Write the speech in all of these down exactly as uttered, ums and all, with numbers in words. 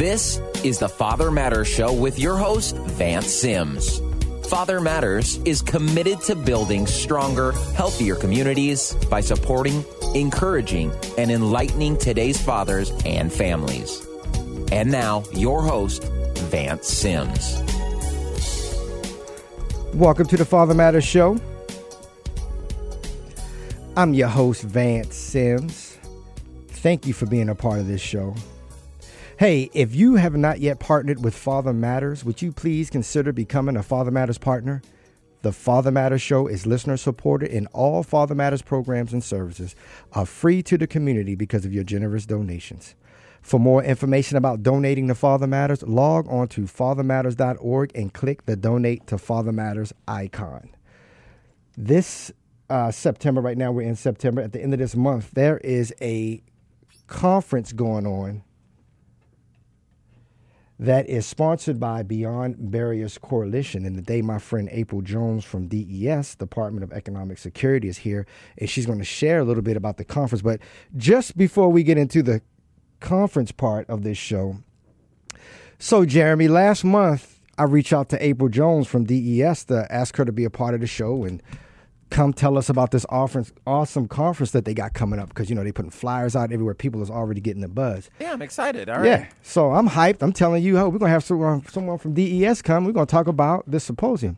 This is the Father Matters Show with your host, Vance Sims. Father Matters is committed to building stronger, healthier communities by supporting, encouraging, and enlightening today's fathers and families. And now, your host, Vance Sims. Welcome to the Father Matters Show. I'm your host, Vance Sims. Thank you for being a part of this show. Hey, if you have not yet partnered with Father Matters, would you please consider becoming a Father Matters partner? The Father Matters Show is listener supported, and all Father Matters programs and services are free to the community because of your generous donations. For more information about donating to Father Matters, log on to father matters dot org and click the Donate to Father Matters icon. This uh, September, right now we're in September, at the end of this month, there is a conference going on that is sponsored by Beyond Barriers Coalition. And today, my friend April Jones from D E S, Department of Economic Security, is here, and she's going to share a little bit about the conference. But just before we get into the conference part of this show, so Jeremy, last month, I reached out to April Jones from D E S to ask her to be a part of the show and come tell us about this awesome conference that they got coming up, because, you know, they putting flyers out everywhere. People is already getting the buzz. Yeah, I'm excited. All right. Yeah. So I'm hyped. I'm telling you, oh, we're going to have someone, someone from D E S come. We're going to talk about this symposium.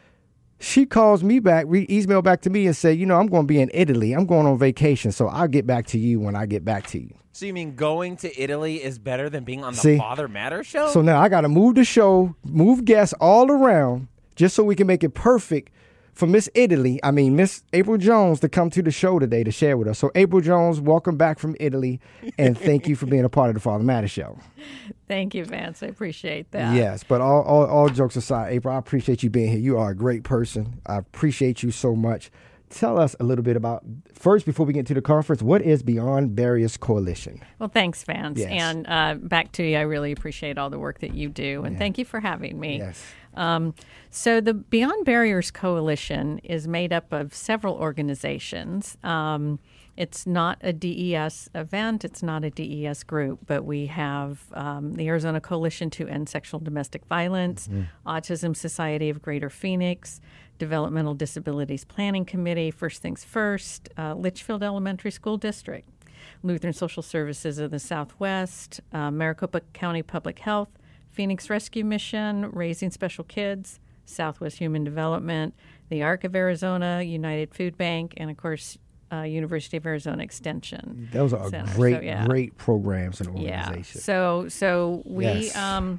She calls me back, re- email back to me and say, you know, I'm going to be in Italy. I'm going on vacation, so I'll get back to you when I get back to you. So you mean going to Italy is better than being on the See? Father Matters Show? So now I got to move the show, move guests all around, just so we can make it perfect for Miss Italy, I mean, Miss April Jones, to come to the show today to share with us. So, April Jones, welcome back from Italy, and thank you for being a part of the Father Matters Show. Thank you, Vance. I appreciate that. Yes, but all, all, all jokes aside, April, I appreciate you being here. You are a great person. I appreciate you so much. Tell us a little bit about, first, before we get to the conference, what is Beyond Barriers Coalition? Well, thanks, Vance. Yes. And uh, back to you, I really appreciate all the work that you do, and Yeah. thank you for having me. Yes. Um, so the Beyond Barriers Coalition is made up of several organizations. Um, it's not a D E S event. It's not a D E S group, but we have um, the Arizona Coalition to End Sexual Domestic Violence, mm-hmm. Autism Society of Greater Phoenix, Developmental Disabilities Planning Committee, First Things First, uh, Litchfield Elementary School District, Lutheran Social Services of the Southwest, uh, Maricopa County Public Health, Phoenix Rescue Mission, Raising Special Kids, Southwest Human Development, the Arc of Arizona, United Food Bank, and, of course, uh, University of Arizona Extension. Those are Center. great, so, yeah. great programs and organizations. Yeah. So, so we Yes. um,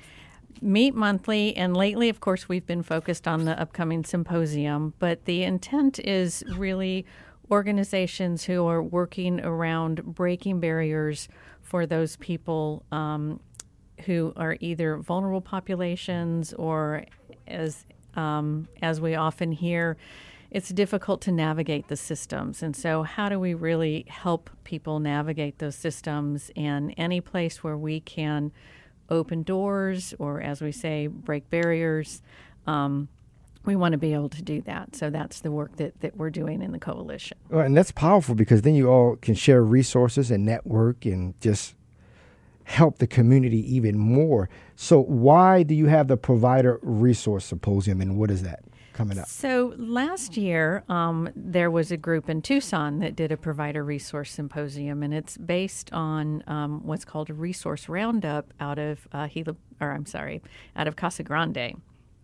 meet monthly, and lately, of course, we've been focused on the upcoming symposium, but the intent is really organizations who are working around breaking barriers for those people um, who are either vulnerable populations or, as um, as we often hear, it's difficult to navigate the systems. And so how do we really help people navigate those systems? And any place where we can open doors, or as we say, break barriers, um, we want to be able to do that. So that's the work that, that we're doing in the coalition. Well, and that's powerful, because then you all can share resources and network and just help the community even more. So why do you have the Provider Resource Symposium, and what is that coming up? So last year, um, there was a group in Tucson that did a Provider Resource Symposium, and it's based on um, what's called a Resource Roundup out of uh, Gila, or I'm sorry, out of Casa Grande.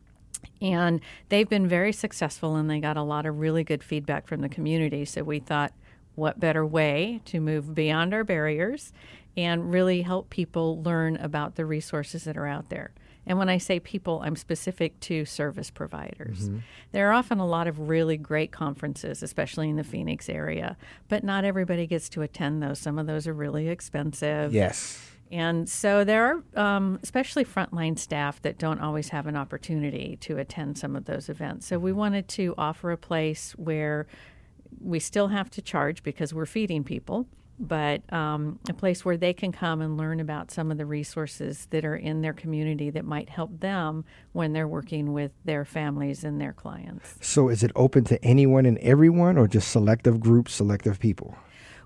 And they've been very successful, and they got a lot of really good feedback from the community. So we thought, what better way to move beyond our barriers and really help people learn about the resources that are out there. And when I say people, I'm specific to service providers. Mm-hmm. There are often a lot of really great conferences, especially in the Phoenix area, but not everybody gets to attend those. Some of those are really expensive. Yes. And so there are um, especially frontline staff that don't always have an opportunity to attend some of those events. So we wanted to offer a place where we still have to charge because we're feeding people, but um, a place where they can come and learn about some of the resources that are in their community that might help them when they're working with their families and their clients. So is it open to anyone and everyone, or just selective groups, selective people?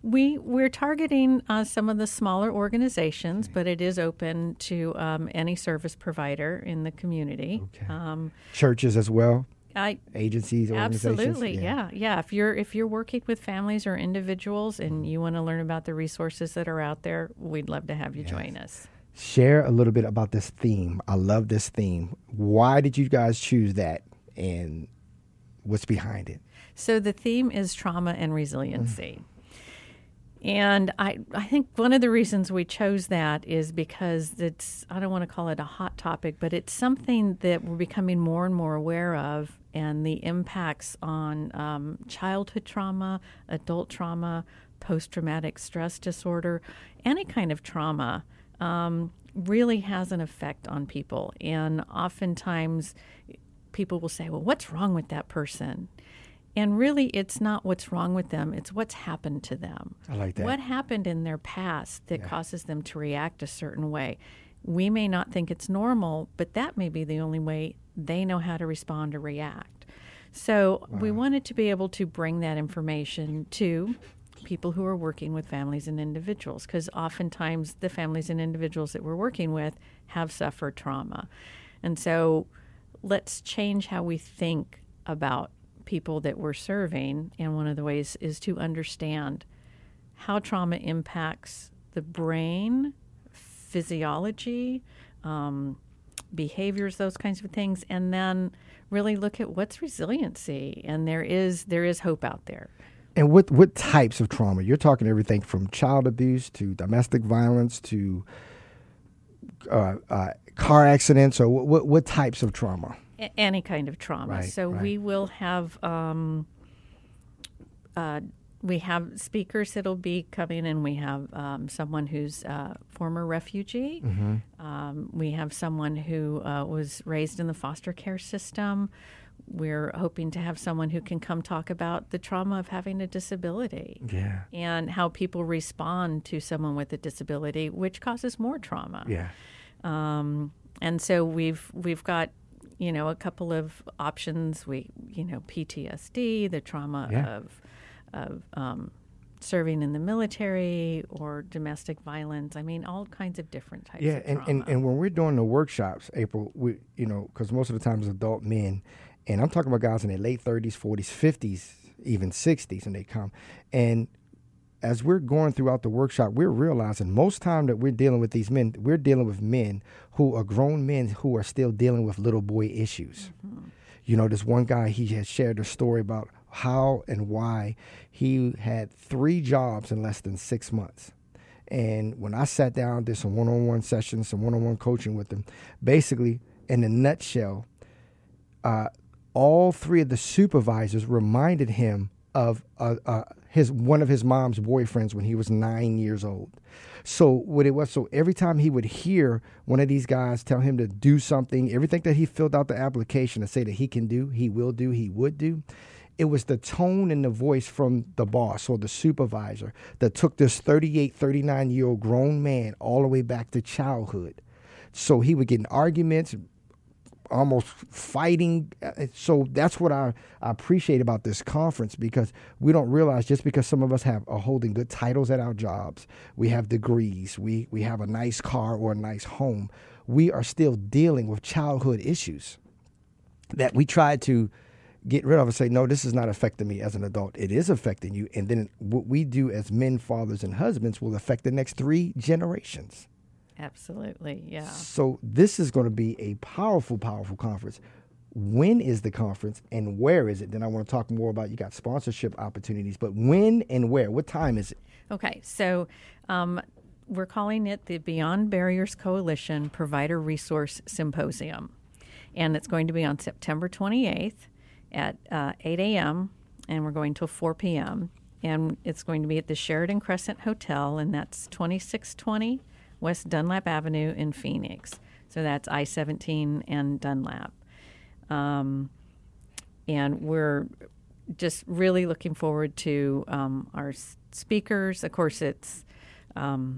We, we're targeting uh, some of the smaller organizations, but it is open to um, any service provider in the community. Okay. Um, Churches as well? I, Agencies, organizations? Absolutely, yeah. yeah. Yeah, if you're if you're working with families or individuals and you want to learn about the resources that are out there, we'd love to have you yes. join us. Share a little bit about this theme. I love this theme. Why did you guys choose that, and what's behind it? So the theme is trauma and resiliency. Mm. And I, I think one of the reasons we chose that is because it's, I don't want to call it a hot topic, but it's something that we're becoming more and more aware of, and the impacts on um, childhood trauma, adult trauma, post-traumatic stress disorder, any kind of trauma um, really has an effect on people. And oftentimes people will say, well, what's wrong with that person? And really, it's not what's wrong with them. It's what's happened to them. I like that. What happened in their past that yeah. causes them to react a certain way. We may not think it's normal, but that may be the only way they know how to respond or react. So wow. we wanted to be able to bring that information to people who are working with families and individuals, because oftentimes the families and individuals that we're working with have suffered trauma. And so let's change how we think about people that we're serving, and one of the ways is to understand how trauma impacts the brain, physiology, um, behaviors, those kinds of things, and then really look at what's resiliency. And there is there is hope out there. And what what types of trauma? You're talking everything from child abuse to domestic violence to uh, uh, car accidents, or what, what what types of trauma? Any kind of trauma. Right, so right. we will have um, uh, we have speakers that'll be coming, and we have um, someone who's a former refugee. Mm-hmm. Um, we have someone who uh, was raised in the foster care system. We're hoping to have someone who can come talk about the trauma of having a disability, yeah, and how people respond to someone with a disability, which causes more trauma. Yeah, um, and so we've we've got. You know, a couple of options. We, you know, P T S D, the trauma yeah. of of um, serving in the military or domestic violence. I mean, all kinds of different types yeah, of and, trauma. and, and when we're doing the workshops, April, we, you know, because most of the time it's adult men, and I'm talking about guys in their late thirties, forties, fifties, even sixties, and they come. And as we're going throughout the workshop, we're realizing most time that we're dealing with these men, we're dealing with men who are grown men who are still dealing with little boy issues. Mm-hmm. You know, this one guy, he has shared a story about how and why he had three jobs in less than six months. And when I sat down, did some one-on-one sessions, some one-on-one coaching with him, basically, in a nutshell, uh, all three of the supervisors reminded him of uh, uh, his one of his mom's boyfriends when he was nine years old. So what it was, so every time he would hear one of these guys tell him to do something, everything that he filled out the application to say that he can do, he will do, he would do, it was the tone and the voice from the boss or the supervisor that took this thirty-eight, thirty-nine-year-old grown man all the way back to childhood. So he would get in arguments, almost fighting. So that's what I, I appreciate about this conference, because we don't realize just because some of us have are holding good titles at our jobs, we have degrees, we, we have a nice car or a nice home, we are still dealing with childhood issues that we try to get rid of and say, no, this is not affecting me as an adult. It is affecting you. And then what we do as men, fathers, and husbands will affect the next three generations. Absolutely, yeah. So this is going to be a powerful, powerful conference. When is the conference and where is it? Then I want to talk more about, you got sponsorship opportunities, but when and where? What time is it? Okay, so um, we're calling it the Beyond Barriers Coalition Provider Resource Symposium. And it's going to be on September twenty-eighth at uh, eight a.m. and we're going till four p.m. And it's going to be at the Sheridan Crescent Hotel, and that's twenty-six twenty West Dunlap Avenue in Phoenix. So that's I seventeen and Dunlap. Um, and we're just really looking forward to um, our s- speakers. Of course, it's um,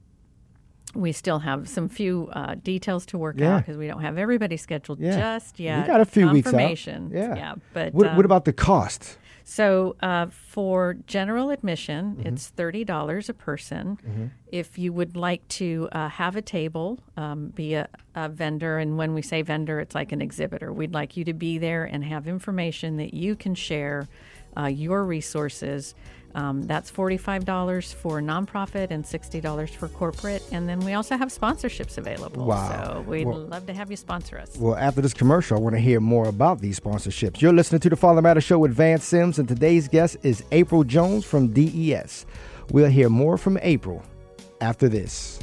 we still have some few uh, details to work yeah. out because we don't have everybody scheduled yeah. just yet. We got a few weeks out. Confirmation. Yeah. yeah. But what, um, what about the cost? So uh, for general admission, Mm-hmm. it's thirty dollars a person. Mm-hmm. If you would like to uh, have a table, um, be a, a vendor, and when we say vendor, it's like an exhibitor. We'd like you to be there and have information that you can share uh, your resources. Um, that's forty-five dollars for nonprofit and sixty dollars for corporate. And then we also have sponsorships available. Wow. So we'd Well- love to have you sponsor us. Well, after this commercial, I want to hear more about these sponsorships. You're listening to the Father Matters Show with Vance Sims, and today's guest is April Jones from D E S. We'll hear more from April after this.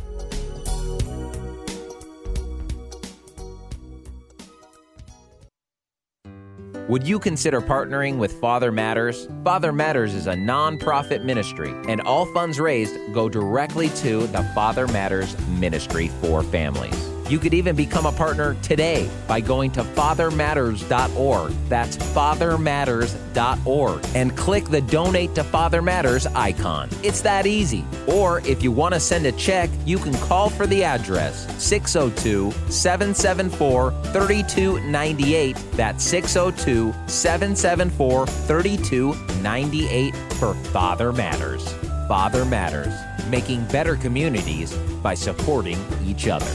Would you consider partnering with Father Matters? Father Matters is a nonprofit ministry, and all funds raised go directly to the Father Matters Ministry for Families. You could even become a partner today by going to father matters dot org. That's father matters dot org. And click the Donate to Father Matters icon. It's that easy. Or if you want to send a check, you can call for the address six oh two, seven seven four, three two nine eight. That's six oh two, seven seven four, three two nine eight for Father Matters. Father Matters, making better communities by supporting each other.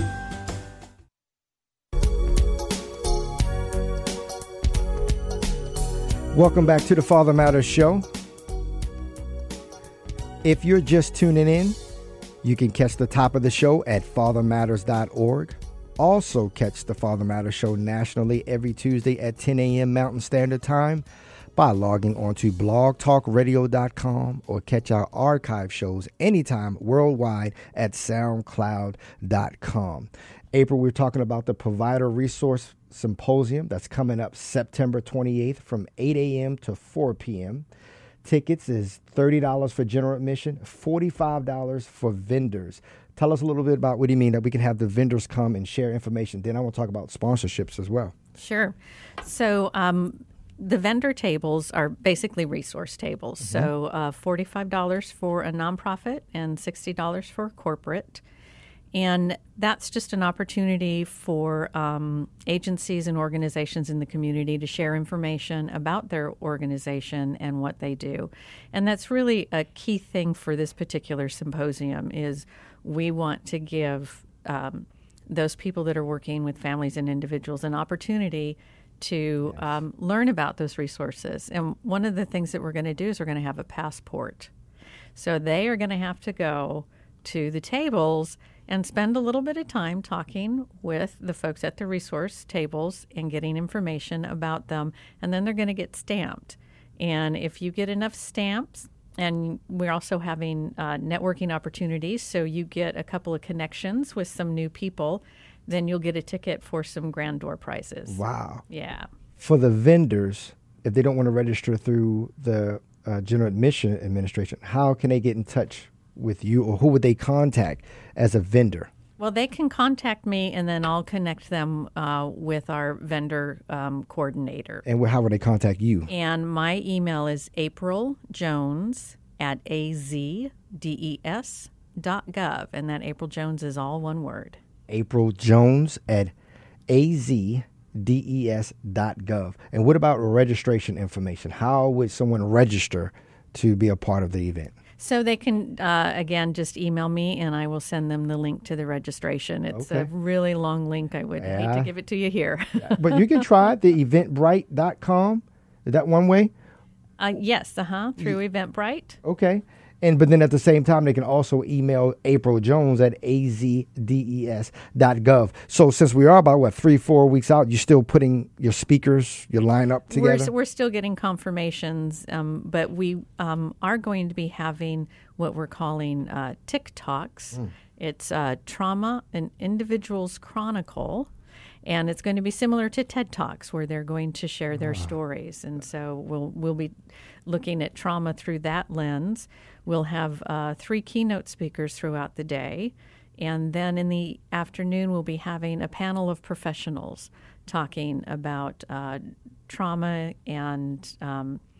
Welcome back to the Father Matters Show. If you're just tuning in, you can catch the top of the show at father matters dot org. Also catch the Father Matters Show nationally every Tuesday at ten a.m. Mountain Standard Time by logging on to blog talk radio dot com or catch our archive shows anytime worldwide at soundcloud dot com. April, we're talking about the Provider Resource Symposium that's coming up September twenty-eighth from eight a.m. to four p.m. Tickets is thirty dollars for general admission, forty-five dollars for vendors. Tell us a little bit about what do you mean that we can have the vendors come and share information. Then I want to talk about sponsorships as well. Sure. So um, the vendor tables are basically resource tables. Mm-hmm. So uh, forty-five dollars for a nonprofit and sixty dollars for a corporate. And that's just an opportunity for um, agencies and organizations in the community to share information about their organization and what they do. And that's really a key thing for this particular symposium is we want to give um, those people that are working with families and individuals an opportunity to yes. um, learn about those resources. And one of the things that we're going to do is we're going to have a passport. So they are going to have to go to the tables and spend a little bit of time talking with the folks at the resource tables and getting information about them, and then they're going to get stamped. And if you get enough stamps, and we're also having uh, networking opportunities, so you get a couple of connections with some new people, then you'll get a ticket for some grand door prizes. Wow. Yeah. For the vendors, if they don't want to register through the uh, General Admission Administration, how can they get in touch with you, or who would they contact as a vendor? Well, they can contact me, and then I'll connect them uh, with our vendor um, coordinator. And how would they contact you? And my email is April Jones at a z d e s dot gov, and that April Jones is all one word. April Jones at a z d e s dot gov. And what about registration information? How would someone register to be a part of the event? So they can, uh, again, just email me, and I will send them the link to the registration. It's okay. a really long link. I would yeah. hate to give it to you here. yeah. But you can try it, the eventbrite dot com. Is that one way? Uh, yes, uh-huh, through Eventbrite. Okay. And but then at the same time, they can also email April Jones at a z d e s dot gov. So since we are about, what, three, four weeks out, you're still putting your speakers, your lineup together? We're, we're still getting confirmations, um, but we um, are going to be having what we're calling uh, TikToks. Mm. It's uh, Trauma, an Individual's Chronicle. And it's going to be similar to TED Talks, where they're going to share their ah. stories. And so we'll we'll be looking at trauma through that lens. We'll have uh, three keynote speakers throughout the day. And then in the afternoon, we'll be having a panel of professionals talking about uh, trauma and um,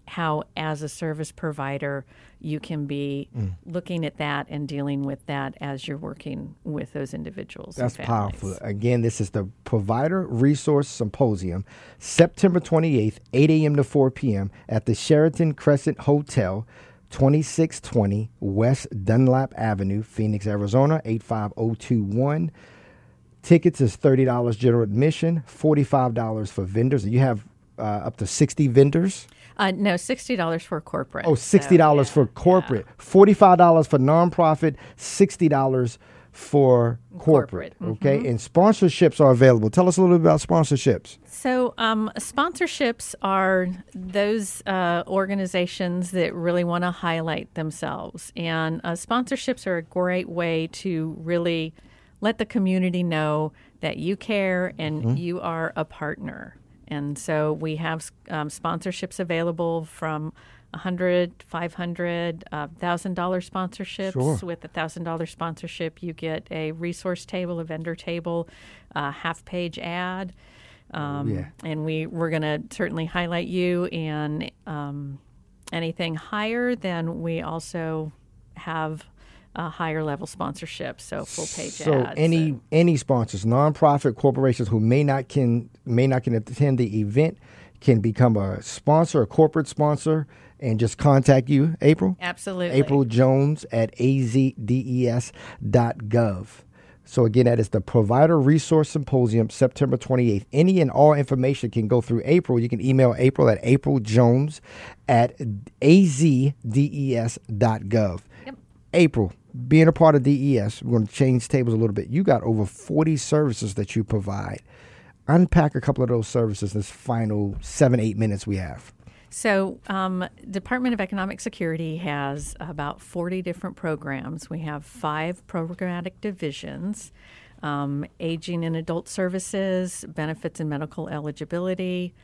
how, as a service provider, you can be mm. looking at that and dealing with that as you're working with those individuals. That's and powerful. Again, this is the Provider Resource Symposium, September twenty-eighth, eight a.m. to four p.m. at the Sheraton Crescent Hotel, twenty-six twenty West Dunlap Avenue, Phoenix, Arizona, eight five zero two one. Tickets is thirty dollars general admission, forty-five dollars for vendors. You have uh, up to sixty vendors. Uh, no, sixty dollars for corporate. Oh, sixty dollars so, yeah, for corporate, yeah. forty-five dollars for nonprofit, sixty dollars for corporate. corporate. Okay, mm-hmm. And sponsorships are available. Tell us a little bit about sponsorships. So um, sponsorships are those uh, organizations that really want to highlight themselves. And uh, sponsorships are a great way to really let the community know that you care and mm-hmm. you are a partner. And so we have um, sponsorships available from one hundred dollars, five hundred dollars, uh, one thousand dollars sponsorships. Sure. With a one thousand dollars sponsorship, you get a resource table, a vendor table, a half-page ad. Um, yeah. And we, we're going to certainly highlight you. And um, anything higher, then we also have a higher level sponsorship, so full page so ads. any and, any sponsors, nonprofit corporations who may not can may not can attend the event can become a sponsor, a corporate sponsor, and just contact you, April. Absolutely. April Jones at a z d e s dot gov. So again, that is the Provider Resource Symposium, September twenty-eighth. Any and all information can go through April. You can email April at April Jones at a z d e s dot gov. Yep. April, being a part of D E S, we're going to change tables a little bit. You got over forty services that you provide. Unpack a couple of those services this final seven, eight minutes we have. So um, Department of Economic Security has about forty different programs. We have five programmatic divisions, um, aging and adult services, benefits and medical eligibility,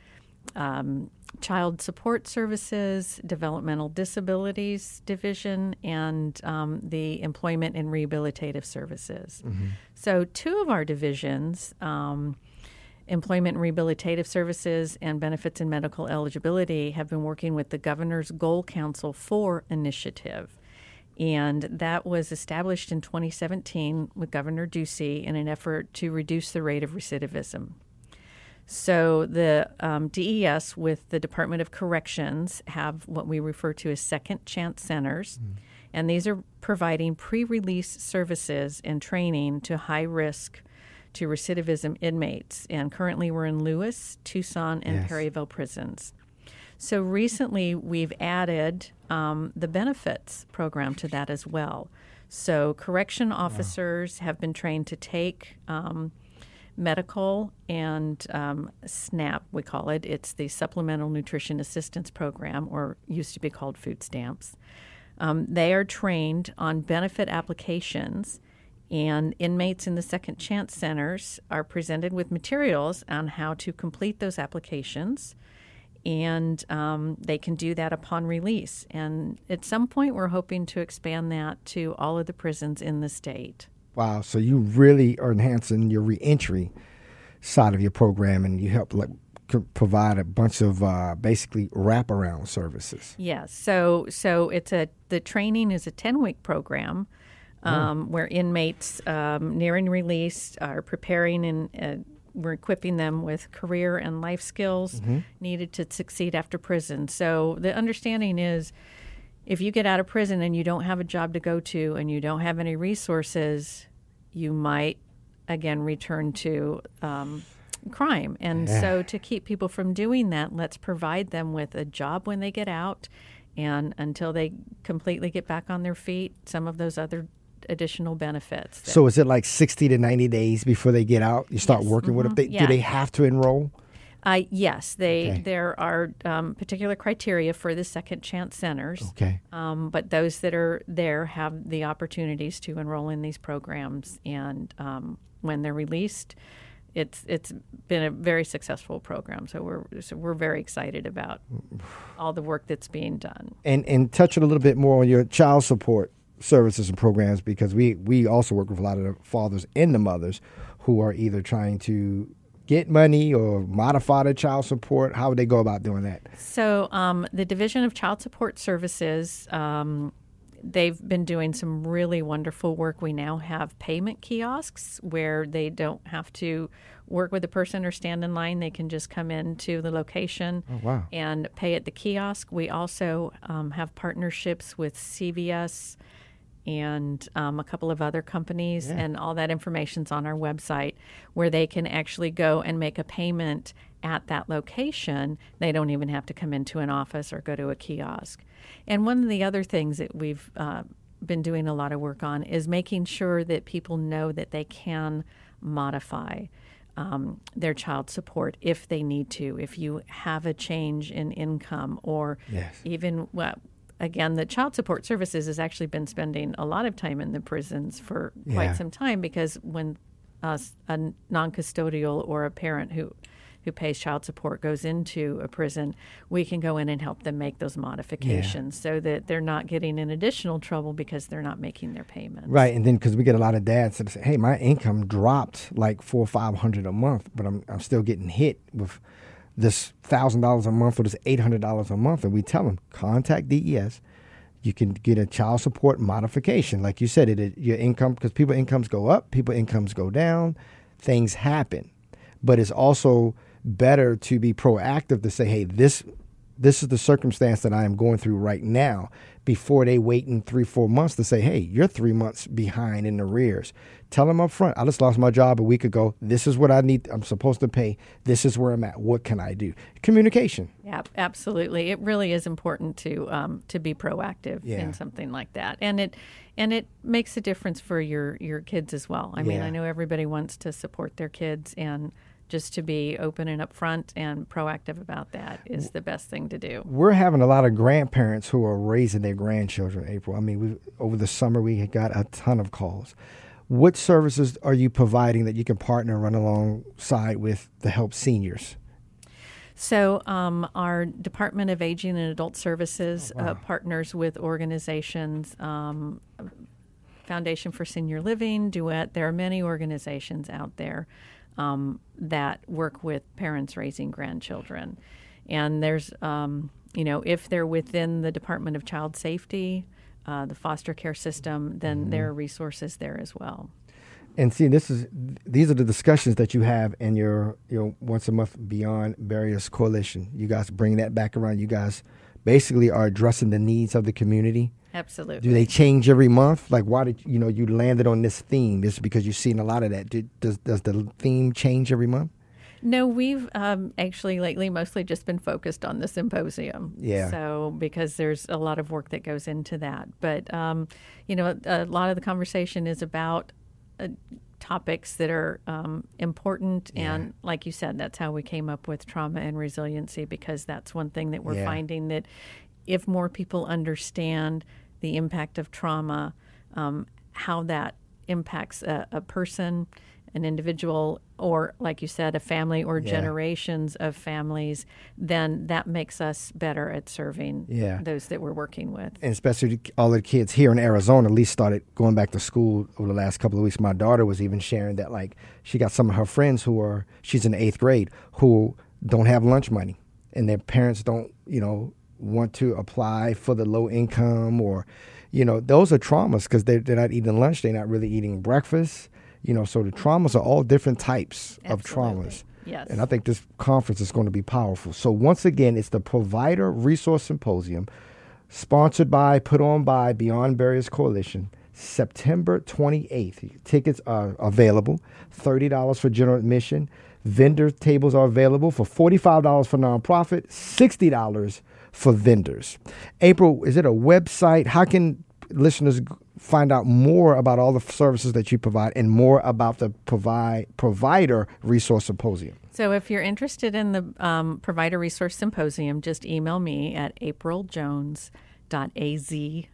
um, child support services, developmental disabilities division, and um, the employment and rehabilitative services. Mm-hmm. So two of our divisions, um, employment and rehabilitative services and benefits and medical eligibility, have been working with the Governor's Goal Council four initiative. And that was established in twenty seventeen with Governor Ducey in an effort to reduce the rate of recidivism. So the um, D E S with the Department of Corrections have what we refer to as second chance centers. Mm. And these are providing pre-release services and training to high-risk to recidivism inmates. And currently we're in Lewis, Tucson, and yes. Perryville prisons. So recently we've added um, the benefits program to that as well. So correction officers wow. have been trained to take um, medical and um, SNAP, we call it. It's the Supplemental Nutrition Assistance Program, or used to be called food stamps. Um, they are trained on benefit applications, and inmates in the Second Chance Centers are presented with materials on how to complete those applications, and um, they can do that upon release. And at some point, we're hoping to expand that to all of the prisons in the state. Wow, so you really are enhancing your reentry side of your program, and you help like provide a bunch of uh, basically wraparound services. Yes, so so it's a the training is a ten-week program um, oh. where inmates um, nearing release are preparing and uh, we're equipping them with career and life skills mm-hmm. needed to succeed after prison. So the understanding is, if you get out of prison and you don't have a job to go to and you don't have any resources, you might, again, return to um, crime. And yeah. so to keep people from doing that, let's provide them with a job when they get out, and until they completely get back on their feet, some of those other additional benefits. So is it like sixty to ninety days before they get out? You start yes. working mm-hmm. with them? They, yeah. Do they have to enroll? Uh, yes, they. Okay. There are um, particular criteria for the Second Chance Centers. Okay. Um, but those that are there have the opportunities to enroll in these programs, and um, when they're released, it's it's been a very successful program. So we're so we're very excited about all the work that's being done. And and touch a little bit more on your child support services and programs, because we we also work with a lot of the fathers and the mothers who are either trying to get money or modify their child support? How would they go about doing that? So um, the Division of Child Support Services, um, they've been doing some really wonderful work. We now have payment kiosks where they don't have to work with a person or stand in line. They can just come into the location oh, wow. and pay at the kiosk. We also um, have partnerships with C V S and um, a couple of other companies, yeah. and all that information's on our website where they can actually go and make a payment at that location. They don't even have to come into an office or go to a kiosk. And one of the other things that we've uh, been doing a lot of work on is making sure that people know that they can modify um, their child support if they need to, if you have a change in income or yes. even, well, again, the Child Support Services has actually been spending a lot of time in the prisons for quite yeah. some time, because when uh, a non-custodial or a parent who who pays child support goes into a prison, we can go in and help them make those modifications yeah. so that they're not getting in additional trouble because they're not making their payments. Right, and then because we get a lot of dads that say, "Hey, my income dropped like four or five hundred a month, but I'm I'm still getting hit with this thousand dollars a month or this eight hundred dollars a month," and we tell them, contact D E S. You can get a child support modification, like you said. It, it your income, because people incomes go up, people incomes go down, things happen, but it's also better to be proactive to say, hey, this this is the circumstance that I am going through right now, before they wait in three, four months to say, hey, you're three months behind in arrears. Tell them up front, I just lost my job a week ago. This is what I need. I'm supposed to pay. This is where I'm at. What can I do? Communication. Yeah, absolutely. It really is important to um, to be proactive yeah. in something like that, and it and it makes a difference for your your kids as well. I mean, yeah. I know everybody wants to support their kids, and just to be open and upfront and proactive about that is the best thing to do. We're having a lot of grandparents who are raising their grandchildren, April. I mean, we, over the summer, we got a ton of calls. What services are you providing that you can partner and run alongside with to help seniors? So um, our Department of Aging and Adult Services oh, wow. uh, partners with organizations, um, Foundation for Senior Living, Duet. There are many organizations out there Um, that work with parents raising grandchildren. And there's, um, you know, if they're within the Department of Child Safety, uh, the foster care system, then mm-hmm. there are resources there as well. And see, this is these are the discussions that you have in your, your once a month Beyond Barriers Coalition. You guys bring that back around. You guys basically are addressing the needs of the community. Absolutely. Do they change every month? Like, why did you know you landed on this theme? This is because you've seen a lot of that. Did, does does the theme change every month? No, we've um, actually lately mostly just been focused on the symposium. Yeah. So because there's a lot of work that goes into that, but um, you know, a lot of the conversation is about uh, topics that are um, important, yeah. and like you said, that's how we came up with trauma and resiliency, because that's one thing that we're yeah. finding, that if more people understand the impact of trauma, um, how that impacts a, a person, an individual, or like you said, a family or yeah. generations of families, then that makes us better at serving yeah. those that we're working with. And especially all the kids here in Arizona at least started going back to school over the last couple of weeks. My daughter was even sharing that, like, she got some of her friends who are, she's in the eighth grade, who don't have lunch money, and their parents don't, you know, want to apply for the low income, or, you know, those are traumas because they're, they're not eating lunch. They're not really eating breakfast. You know, so the traumas are all different types Absolutely. of traumas. Yes. And I think this conference is going to be powerful. So once again, it's the Provider Resource Symposium, sponsored by, put on by Beyond Barriers Coalition, September twenty-eighth. Tickets are available, thirty dollars for general admission. Vendor tables are available for forty-five dollars for nonprofit, sixty dollars for vendors. April, is it a website? How can listeners find out more about all the services that you provide and more about the provide Provider Resource Symposium? So if you're interested in the um, Provider Resource Symposium, just email me at april jones dot a z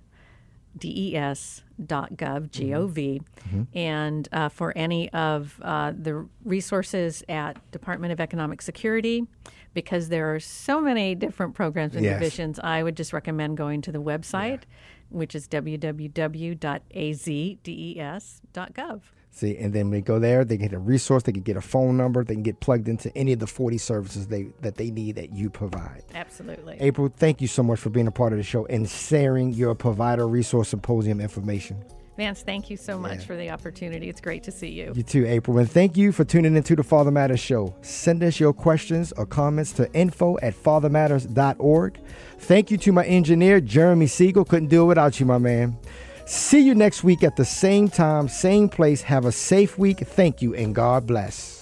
des dot gov, G O V. Mm-hmm. And uh, for any of uh, the resources at Department of Economic Security, because there are so many different programs and yes. divisions, I would just recommend going to the website, yeah. which is w w w dot a z des dot gov. See, and then they go there, they get a resource, they can get a phone number, they can get plugged into any of the forty services they that they need that you provide. Absolutely. April, thank you so much for being a part of the show and sharing your Provider Resource Symposium information. Vance, thank you so much Yeah. for the opportunity. It's great to see you. You too, April. And thank you for tuning into the Father Matters Show. Send us your questions or comments to info at father matters dot org. Thank you to my engineer, Jeremy Siegel. Couldn't do it without you, my man. See you next week at the same time, same place. Have a safe week. Thank you, and God bless.